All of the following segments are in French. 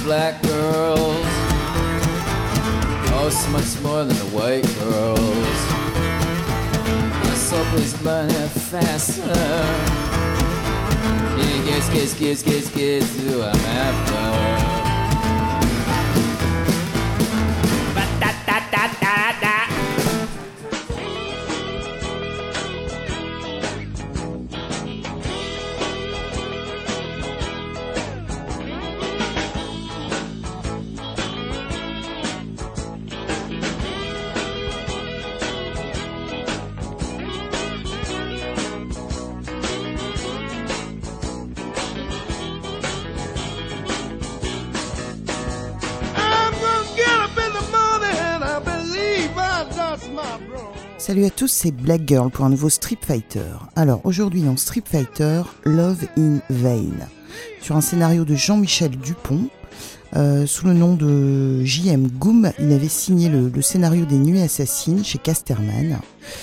black girls. Oh, so much more than the white girls. My soul is burning faster. Get who I'm after. Salut à tous, c'est Black Girl pour un nouveau Street Fighter. Alors aujourd'hui dans Street Fighter, Love in Vain, sur un scénario de Jean-Michel Dupont, sous le nom de J.M. Goom. Il avait signé le scénario des Nuits Assassines chez Casterman.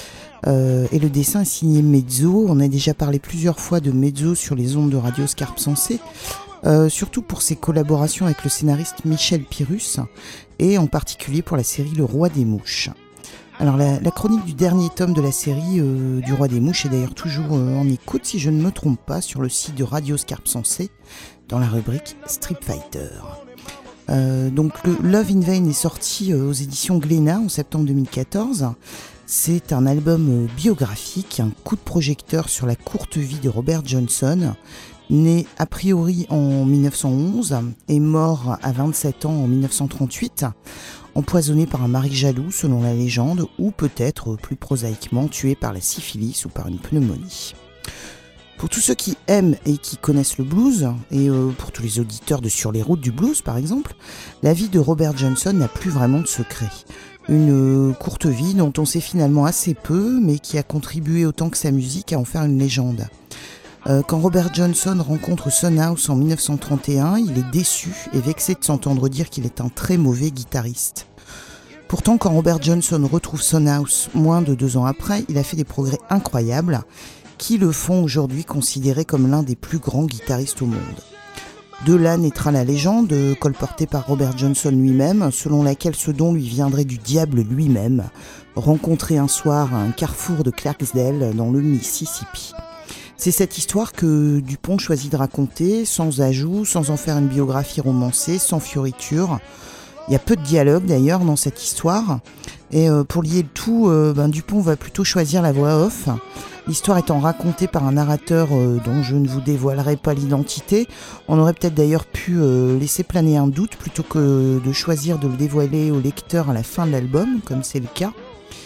Et le dessin est signé Mezzo. On a déjà parlé plusieurs fois de Mezzo sur les ondes de Radio Scarpe Sensée, surtout pour ses collaborations avec le scénariste Michel Pyrrhus, et en particulier pour la série Le Roi des Mouches. Alors la chronique du dernier tome de la série du Roi des Mouches est d'ailleurs toujours en écoute, si je ne me trompe pas, sur le site de Radio Scarpe Sensée, dans la rubrique Street Fighter. Donc le Love in Vain est sorti aux éditions Glénat en septembre 2014. C'est un album biographique, un coup de projecteur sur la courte vie de Robert Johnson, né a priori en 1911 et mort à 27 ans en 1938, empoisonné par un mari jaloux selon la légende, ou peut-être plus prosaïquement tué par la syphilis ou par une pneumonie. Pour tous ceux qui aiment et qui connaissent le blues, et pour tous les auditeurs de Sur les routes du blues par exemple, la vie de Robert Johnson n'a plus vraiment de secret. Une courte vie dont on sait finalement assez peu, mais qui a contribué autant que sa musique à en faire une légende. Quand Robert Johnson rencontre Son House en 1931, il est déçu et vexé de s'entendre dire qu'il est un très mauvais guitariste. Pourtant, quand Robert Johnson retrouve Son House moins de 2 ans après, il a fait des progrès incroyables qui le font aujourd'hui considéré comme l'un des plus grands guitaristes au monde. De là naîtra la légende, colportée par Robert Johnson lui-même, selon laquelle ce don lui viendrait du diable lui-même, rencontré un soir à un carrefour de Clarksdale dans le Mississippi. C'est cette histoire que Dupont choisit de raconter, sans ajout, sans en faire une biographie romancée, sans fioriture. Il y a peu de dialogue d'ailleurs dans cette histoire, et pour lier le tout, Dupont va plutôt choisir la voix off, l'histoire étant racontée par un narrateur dont je ne vous dévoilerai pas l'identité. On aurait peut-être d'ailleurs pu laisser planer un doute plutôt que de choisir de le dévoiler au lecteur à la fin de l'album, comme c'est le cas.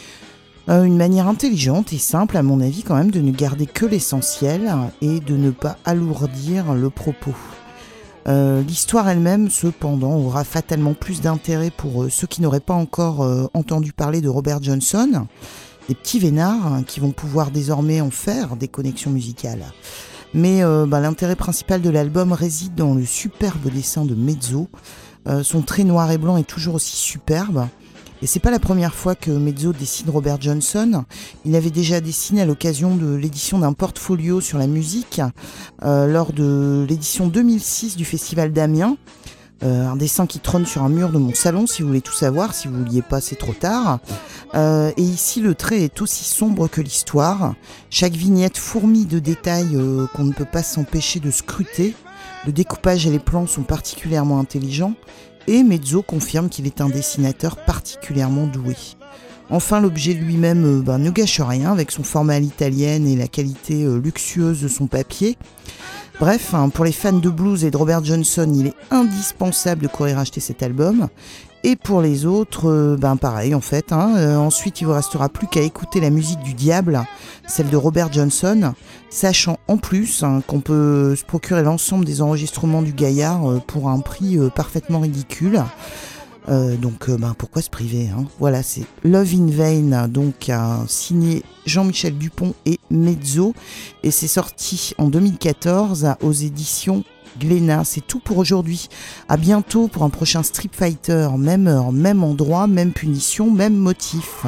Une manière intelligente et simple, à mon avis, quand même, de ne garder que l'essentiel et de ne pas alourdir le propos. L'histoire elle-même, cependant, aura fatalement plus d'intérêt pour ceux qui n'auraient pas encore entendu parler de Robert Johnson, des petits vénards qui vont pouvoir désormais en faire des connexions musicales. Mais l'intérêt principal de l'album réside dans le superbe dessin de Mezzo. Son trait noir et blanc est toujours aussi superbe. Et c'est pas la première fois que Mezzo dessine Robert Johnson. Il avait déjà dessiné à l'occasion de l'édition d'un portfolio sur la musique lors de l'édition 2006 du Festival d'Amiens. Un dessin qui trône sur un mur de mon salon, si vous voulez tout savoir, si vous ne vouliez pas, c'est trop tard. Et ici, le trait est aussi sombre que l'histoire. Chaque vignette fourmille de détails qu'on ne peut pas s'empêcher de scruter. Le découpage et les plans sont particulièrement intelligents. Et Mezzo confirme qu'il est un dessinateur particulièrement doué. Enfin, l'objet lui-même ne gâche rien avec son format à l'italienne et la qualité luxueuse de son papier. Bref, pour les fans de blues et de Robert Johnson, il est indispensable de courir acheter cet album. Et pour les autres, pareil en fait. Ensuite, il vous restera plus qu'à écouter la musique du diable, celle de Robert Johnson, sachant en plus qu'on peut se procurer l'ensemble des enregistrements du gaillard pour un prix parfaitement ridicule. Donc pourquoi se priver, Voilà, c'est Love in Vain, donc signé Jean-Michel Dupont et Mezzo, et c'est sorti en 2014 aux éditions Glénat. C'est tout pour aujourd'hui. À bientôt pour un prochain Street Fighter, même heure, même endroit, même punition, même motif.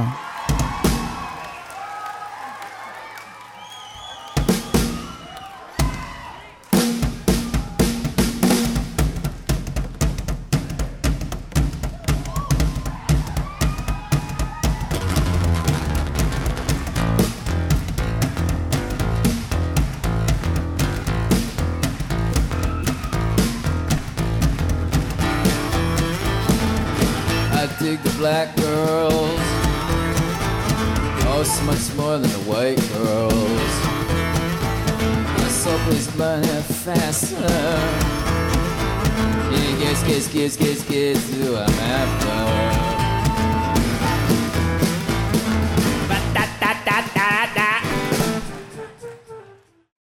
I dig the black girls, oh, so much more than the white girls. My soul is burning faster. Yeah, kiss, do I'm after.